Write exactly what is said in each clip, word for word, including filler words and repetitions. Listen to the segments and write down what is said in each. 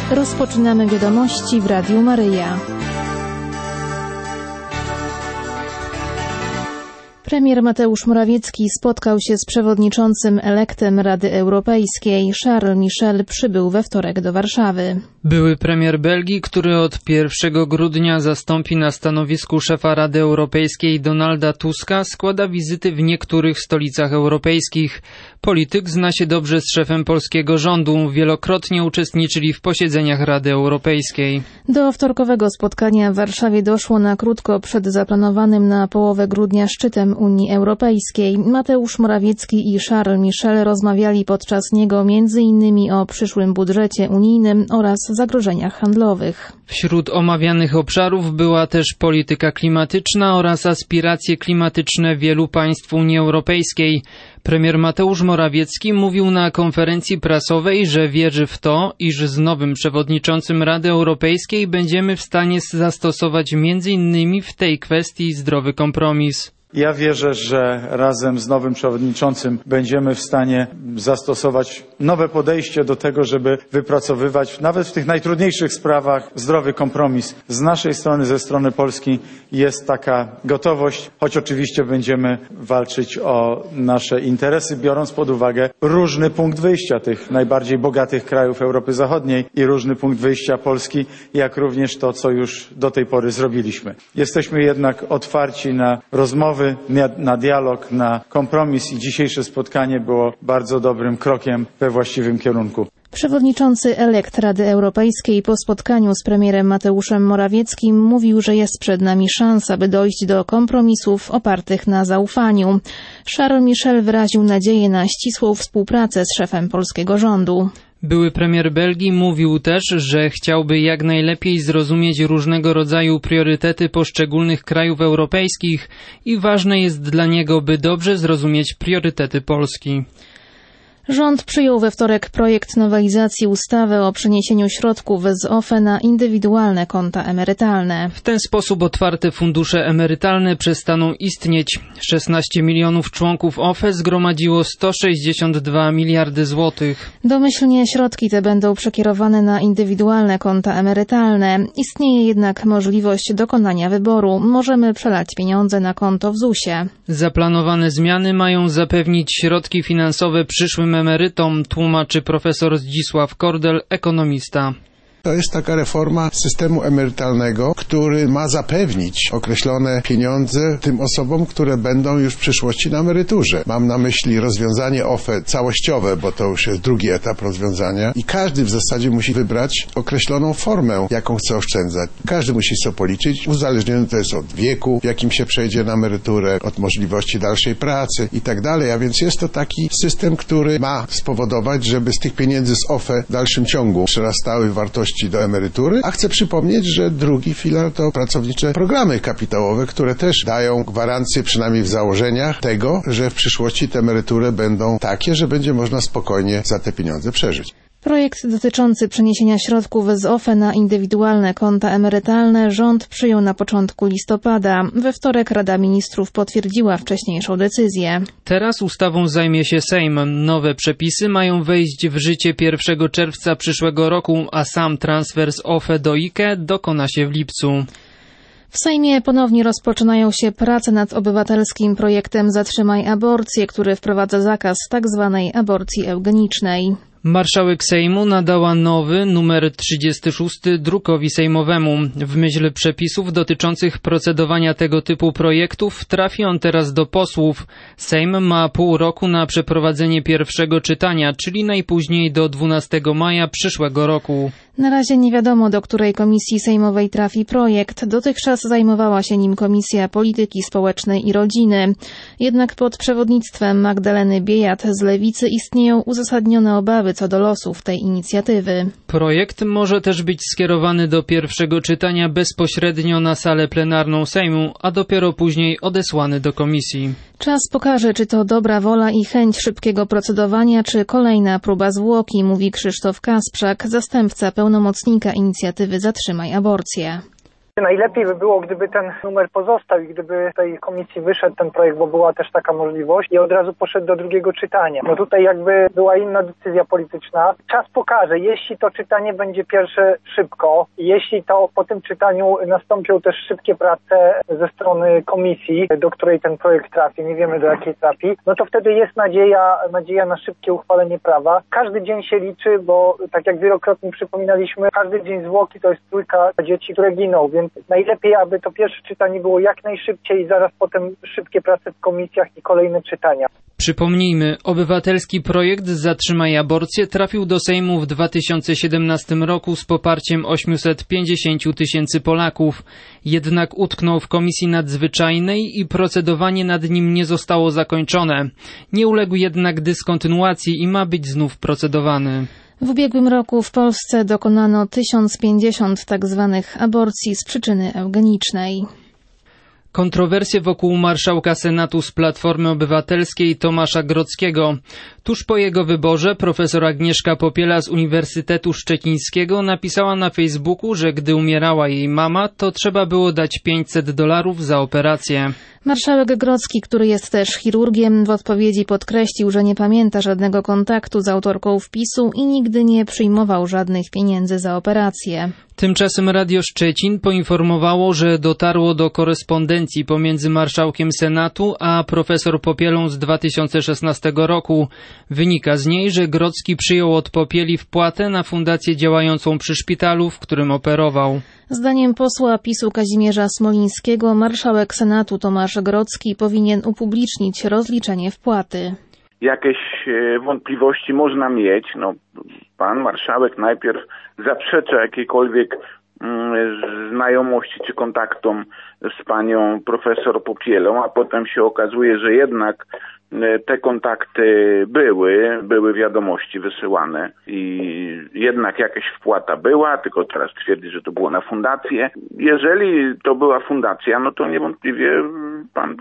Rozpoczynamy wiadomości w Radiu Maryja. Premier Mateusz Morawiecki spotkał się z przewodniczącym elektem Rady Europejskiej. Charles Michel przybył we wtorek do Warszawy. Były premier Belgii, który od pierwszego grudnia zastąpi na stanowisku szefa Rady Europejskiej Donalda Tuska, składa wizyty w niektórych stolicach europejskich. Polityk zna się dobrze z szefem polskiego rządu. Wielokrotnie uczestniczyli w posiedzeniach Rady Europejskiej. Do wtorkowego spotkania w Warszawie doszło na krótko przed zaplanowanym na połowę grudnia szczytem Unii Europejskiej. Mateusz Morawiecki i Charles Michel rozmawiali podczas niego między innymi o przyszłym budżecie unijnym oraz zagrożeniach handlowych. Wśród omawianych obszarów była też polityka klimatyczna oraz aspiracje klimatyczne wielu państw Unii Europejskiej. Premier Mateusz Morawiecki mówił na konferencji prasowej, że wierzy w to, iż z nowym przewodniczącym Rady Europejskiej będziemy w stanie zastosować między innymi w tej kwestii zdrowy kompromis. Ja wierzę, że razem z nowym przewodniczącym będziemy w stanie zastosować nowe podejście do tego, żeby wypracowywać nawet w tych najtrudniejszych sprawach zdrowy kompromis. Z naszej strony, ze strony Polski jest taka gotowość, choć oczywiście będziemy walczyć o nasze interesy, biorąc pod uwagę różny punkt wyjścia tych najbardziej bogatych krajów Europy Zachodniej i różny punkt wyjścia Polski, jak również to, co już do tej pory zrobiliśmy. Jesteśmy jednak otwarci na rozmowy, na dialog, na kompromis i dzisiejsze spotkanie było bardzo dobrym krokiem we właściwym kierunku. Przewodniczący elekt Rady Europejskiej po spotkaniu z premierem Mateuszem Morawieckim mówił, że jest przed nami szansa, by dojść do kompromisów opartych na zaufaniu. Charles Michel wyraził nadzieję na ścisłą współpracę z szefem polskiego rządu. Były premier Belgii mówił też, że chciałby jak najlepiej zrozumieć różnego rodzaju priorytety poszczególnych krajów europejskich i ważne jest dla niego, by dobrze zrozumieć priorytety Polski. Rząd przyjął we wtorek projekt nowelizacji ustawy o przeniesieniu środków z O F E na indywidualne konta emerytalne. W ten sposób otwarte fundusze emerytalne przestaną istnieć. szesnaście milionów członków O F E zgromadziło sto sześćdziesiąt dwa miliardy złotych. Domyślnie środki te będą przekierowane na indywidualne konta emerytalne. Istnieje jednak możliwość dokonania wyboru. Możemy przelać pieniądze na konto w zusie. Zaplanowane zmiany mają zapewnić środki finansowe przyszłym emerytom, tłumaczy profesor Zdzisław Kordel, ekonomista. To jest taka reforma systemu emerytalnego, który ma zapewnić określone pieniądze tym osobom, które będą już w przyszłości na emeryturze. Mam na myśli rozwiązanie O F E całościowe, bo to już jest drugi etap rozwiązania i każdy w zasadzie musi wybrać określoną formę, jaką chce oszczędzać. Każdy musi sobie policzyć, uzależnione to jest od wieku, w jakim się przejdzie na emeryturę, od możliwości dalszej pracy i tak dalej, a więc jest to taki system, który ma spowodować, żeby z tych pieniędzy z O F E w dalszym ciągu przerastały wartości do emerytury, a chcę przypomnieć, że drugi filar to pracownicze programy kapitałowe, które też dają gwarancję, przynajmniej w założeniach, tego, że w przyszłości te emerytury będą takie, że będzie można spokojnie za te pieniądze przeżyć. Projekt dotyczący przeniesienia środków z O F E na indywidualne konta emerytalne rząd przyjął na początku listopada. We wtorek Rada Ministrów potwierdziła wcześniejszą decyzję. Teraz ustawą zajmie się Sejm. Nowe przepisy mają wejść w życie pierwszego czerwca przyszłego roku, a sam transfer z O F E do I K E dokona się w lipcu. W Sejmie ponownie rozpoczynają się prace nad obywatelskim projektem Zatrzymaj aborcję, który wprowadza zakaz tzw. aborcji eugenicznej. Marszałek Sejmu nadała nowy, numer trzydziesty szósty, drukowi sejmowemu. W myśl przepisów dotyczących procedowania tego typu projektów trafi on teraz do posłów. Sejm ma pół roku na przeprowadzenie pierwszego czytania, czyli najpóźniej do dwunastego maja przyszłego roku. Na razie nie wiadomo, do której komisji sejmowej trafi projekt. Dotychczas zajmowała się nim Komisja Polityki Społecznej i Rodziny. Jednak pod przewodnictwem Magdaleny Biejat z Lewicy istnieją uzasadnione obawy co do losów tej inicjatywy. Projekt może też być skierowany do pierwszego czytania bezpośrednio na salę plenarną Sejmu, a dopiero później odesłany do komisji. Czas pokaże, czy to dobra wola i chęć szybkiego procedowania, czy kolejna próba zwłoki, mówi Krzysztof Kasprzak, zastępca pełnomocnika inicjatywy Zatrzymaj aborcję. Najlepiej by było, gdyby ten numer pozostał i gdyby z tej komisji wyszedł ten projekt, bo była też taka możliwość i od razu poszedł do drugiego czytania. No tutaj jakby była inna decyzja polityczna. Czas pokaże, jeśli to czytanie będzie pierwsze szybko, jeśli to po tym czytaniu nastąpią też szybkie prace ze strony komisji, do której ten projekt trafi, nie wiemy do jakiej trafi, no to wtedy jest nadzieja, nadzieja na szybkie uchwalenie prawa. Każdy dzień się liczy, bo tak jak wielokrotnie przypominaliśmy, każdy dzień zwłoki to jest trójka dzieci, które giną, więc najlepiej, aby to pierwsze czytanie było jak najszybciej i zaraz potem szybkie prace w komisjach i kolejne czytania. Przypomnijmy, obywatelski projekt Zatrzymaj aborcję trafił do Sejmu w dwa tysiące siedemnastym roku z poparciem osiemset pięćdziesiąt tysięcy Polaków. Jednak utknął w Komisji Nadzwyczajnej i procedowanie nad nim nie zostało zakończone. Nie uległ jednak dyskontynuacji i ma być znów procedowany. W ubiegłym roku w Polsce dokonano tysiąc pięćdziesiąt tak zwanych aborcji z przyczyny eugenicznej. Kontrowersje wokół marszałka Senatu z Platformy Obywatelskiej Tomasza Grodzkiego. Tuż po jego wyborze profesor Agnieszka Popiela z Uniwersytetu Szczecińskiego napisała na Facebooku, że gdy umierała jej mama, to trzeba było dać pięćset dolarów za operację. Marszałek Grodzki, który jest też chirurgiem, w odpowiedzi podkreślił, że nie pamięta żadnego kontaktu z autorką wpisu i nigdy nie przyjmował żadnych pieniędzy za operację. Tymczasem Radio Szczecin poinformowało, że dotarło do korespondencji pomiędzy marszałkiem Senatu a profesor Popielą z dwa tysiące szesnastego roku. Wynika z niej, że Grodzki przyjął od Popieli wpłatę na fundację działającą przy szpitalu, w którym operował. Zdaniem posła PiSu Kazimierza Smolińskiego marszałek Senatu Tomasz Grodzki powinien upublicznić rozliczenie wpłaty. Jakieś wątpliwości można mieć. No, pan marszałek najpierw zaprzecza jakiejkolwiek znajomości czy kontaktom z panią profesor Popielą, a potem się okazuje, że jednak te kontakty były, były wiadomości wysyłane i jednak jakaś wpłata była, tylko teraz twierdzi, że to było na fundację. Jeżeli to była fundacja, no to niewątpliwie pan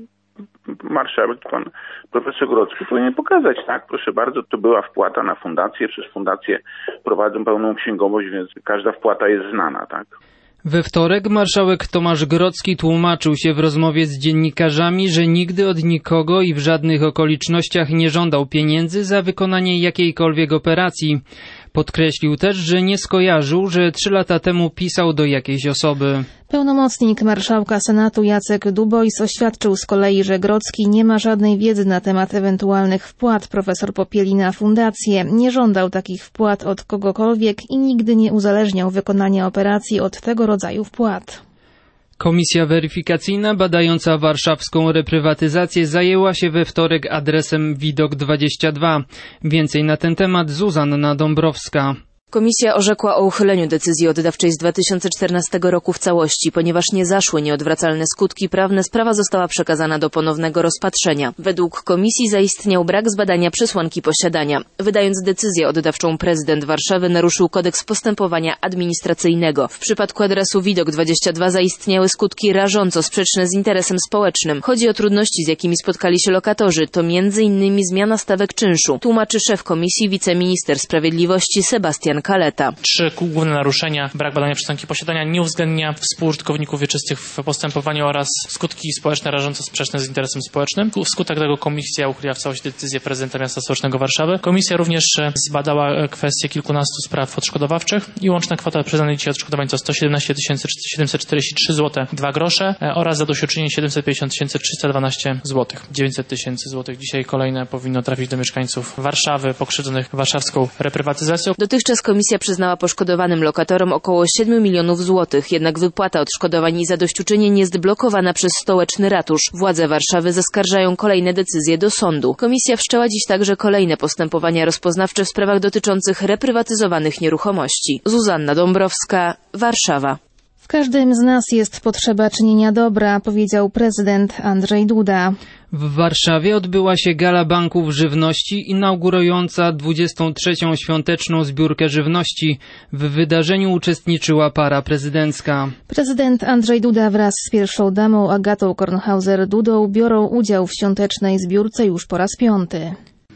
marszałek, pan profesor Grodzki powinien pokazać, tak, proszę bardzo, to była wpłata na fundację, przecież fundacje prowadzą pełną księgowość, więc każda wpłata jest znana, tak. We wtorek marszałek Tomasz Grodzki tłumaczył się w rozmowie z dziennikarzami, że nigdy od nikogo i w żadnych okolicznościach nie żądał pieniędzy za wykonanie jakiejkolwiek operacji. Podkreślił też, że nie skojarzył, że trzy lata temu pisał do jakiejś osoby. Pełnomocnik marszałka Senatu Jacek Dubojs oświadczył z kolei, że Grodzki nie ma żadnej wiedzy na temat ewentualnych wpłat profesor Popieli na fundację. Nie żądał takich wpłat od kogokolwiek i nigdy nie uzależniał wykonania operacji od tego rodzaju wpłat. Komisja weryfikacyjna badająca warszawską reprywatyzację zajęła się we wtorek adresem Widok dwadzieścia dwa. Więcej na ten temat Zuzanna Dąbrowska. Komisja orzekła o uchyleniu decyzji oddawczej z dwa tysiące czternastego roku w całości. Ponieważ nie zaszły nieodwracalne skutki prawne, sprawa została przekazana do ponownego rozpatrzenia. Według komisji zaistniał brak zbadania przesłanki posiadania. Wydając decyzję oddawczą, prezydent Warszawy naruszył kodeks postępowania administracyjnego. W przypadku adresu Widok dwadzieścia dwa zaistniały skutki rażąco sprzeczne z interesem społecznym. Chodzi o trudności, z jakimi spotkali się lokatorzy. To między innymi zmiana stawek czynszu, tłumaczy szef komisji wiceminister sprawiedliwości Sebastian Kaleta. Trzy główne naruszenia: brak badania przesłanki posiadania, nie uwzględnia współużytkowników wieczystych w postępowaniu oraz skutki społeczne rażąco sprzeczne z interesem społecznym. Wskutek tego komisja uchyliła w całości decyzję prezydenta miasta stołecznego Warszawy. Komisja również zbadała kwestię kilkunastu spraw odszkodowawczych i łączna kwota przyznanej dzisiaj odszkodowań to sto siedemnaście tysięcy siedemset czterdzieści trzy złote dwa grosze oraz zadośćuczynienie siedemset pięćdziesiąt tysięcy trzysta dwanaście złotych. dziewięćset tysięcy złotych dzisiaj kolejne powinno trafić do mieszkańców Warszawy pokrzywdzonych warszawską reprywatyzacją. Dotychczas komisja przyznała poszkodowanym lokatorom około siedmiu milionów złotych, jednak wypłata odszkodowań i zadośćuczynień jest blokowana przez stołeczny ratusz. Władze Warszawy zaskarżają kolejne decyzje do sądu. Komisja wszczęła dziś także kolejne postępowania rozpoznawcze w sprawach dotyczących reprywatyzowanych nieruchomości. Zuzanna Dąbrowska, Warszawa. W każdym z nas jest potrzeba czynienia dobra, powiedział prezydent Andrzej Duda. W Warszawie odbyła się gala banków żywności inaugurująca dwudziestą trzecią świąteczną zbiórkę żywności. W wydarzeniu uczestniczyła para prezydencka. Prezydent Andrzej Duda wraz z pierwszą damą Agatą Kornhauser-Dudą biorą udział w świątecznej zbiórce już po raz piąty.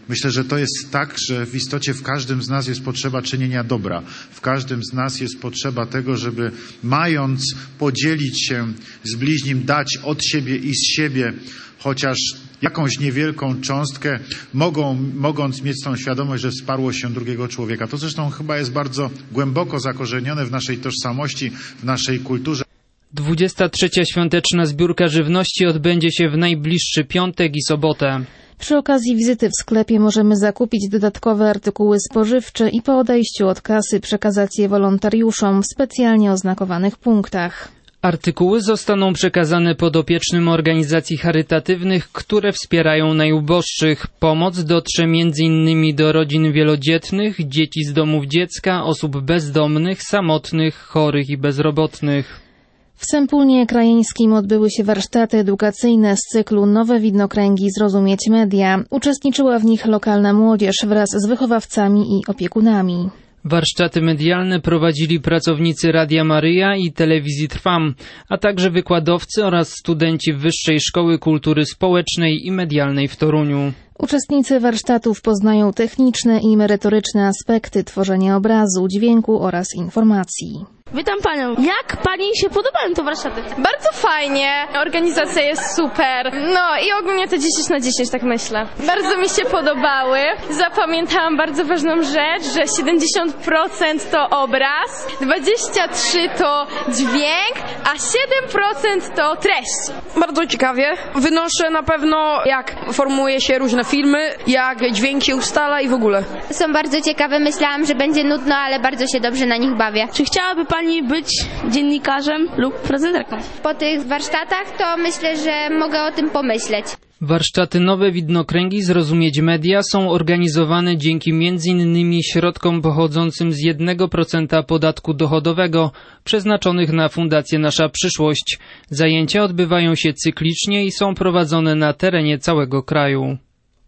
Myślę, że to jest tak, że w istocie w każdym z nas jest potrzeba czynienia dobra. W każdym z nas jest potrzeba tego, żeby mając podzielić się z bliźnim, dać od siebie i z siebie chociaż jakąś niewielką cząstkę, mogą, mogąc mieć tą świadomość, że wsparło się drugiego człowieka. To zresztą chyba jest bardzo głęboko zakorzenione w naszej tożsamości, w naszej kulturze. dwudziesta trzecia świąteczna zbiórka żywności odbędzie się w najbliższy piątek i sobotę. Przy okazji wizyty w sklepie możemy zakupić dodatkowe artykuły spożywcze i po odejściu od kasy przekazać je wolontariuszom w specjalnie oznakowanych punktach. Artykuły zostaną przekazane podopiecznym organizacji charytatywnych, które wspierają najuboższych. Pomoc dotrze między innymi do rodzin wielodzietnych, dzieci z domów dziecka, osób bezdomnych, samotnych, chorych i bezrobotnych. W Sępólnie Krajeńskim odbyły się warsztaty edukacyjne z cyklu Nowe Widnokręgi Zrozumieć Media. Uczestniczyła w nich lokalna młodzież wraz z wychowawcami i opiekunami. Warsztaty medialne prowadzili pracownicy Radia Maryja i Telewizji Trwam, a także wykładowcy oraz studenci Wyższej Szkoły Kultury Społecznej i Medialnej w Toruniu. Uczestnicy warsztatów poznają techniczne i merytoryczne aspekty tworzenia obrazu, dźwięku oraz informacji. Witam Panią. Jak Pani się podobają te warsztaty? Bardzo fajnie, organizacja jest super. No i ogólnie to dziesięć na dziesięć, tak myślę. Bardzo mi się podobały. Zapamiętałam bardzo ważną rzecz, że siedemdziesiąt procent to obraz, dwadzieścia trzy procent to dźwięk, a siedem procent to treść. Bardzo ciekawie. Wynoszę na pewno, jak formułuje się różne filmy, jak dźwięk się ustala i w ogóle. Są bardzo ciekawe. Myślałam, że będzie nudno, ale bardzo się dobrze na nich bawię. Czy chciałaby Pani być dziennikarzem lub prezenterką? Po tych warsztatach to myślę, że mogę o tym pomyśleć. Warsztaty Nowe Widnokręgi Zrozumieć Media są organizowane dzięki między innymi środkom pochodzącym z jednego procenta podatku dochodowego przeznaczonych na Fundację Nasza Przyszłość. Zajęcia odbywają się cyklicznie i są prowadzone na terenie całego kraju.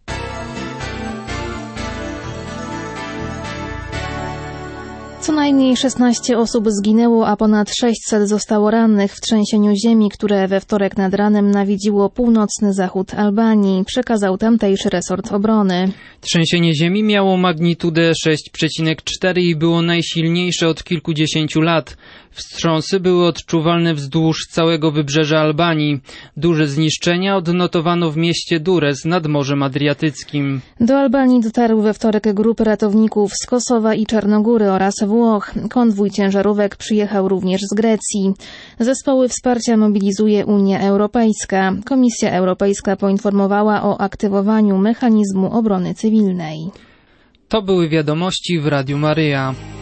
Co najmniej szesnaście osób zginęło, a ponad sześćset zostało rannych w trzęsieniu ziemi, które we wtorek nad ranem nawiedziło północny zachód Albanii, przekazał tamtejszy resort obrony. Trzęsienie ziemi miało magnitudę sześć przecinek cztery i było najsilniejsze od kilkudziesięciu lat. Wstrząsy były odczuwalne wzdłuż całego wybrzeża Albanii. Duże zniszczenia odnotowano w mieście Durrës nad Morzem Adriatyckim. Do Albanii dotarły we wtorek grupy ratowników z Kosowa i Czarnogóry oraz Włoch. Konwój ciężarówek przyjechał również z Grecji. Zespoły wsparcia mobilizuje Unia Europejska. Komisja Europejska poinformowała o aktywowaniu mechanizmu obrony cywilnej. To były wiadomości w Radiu Maryja.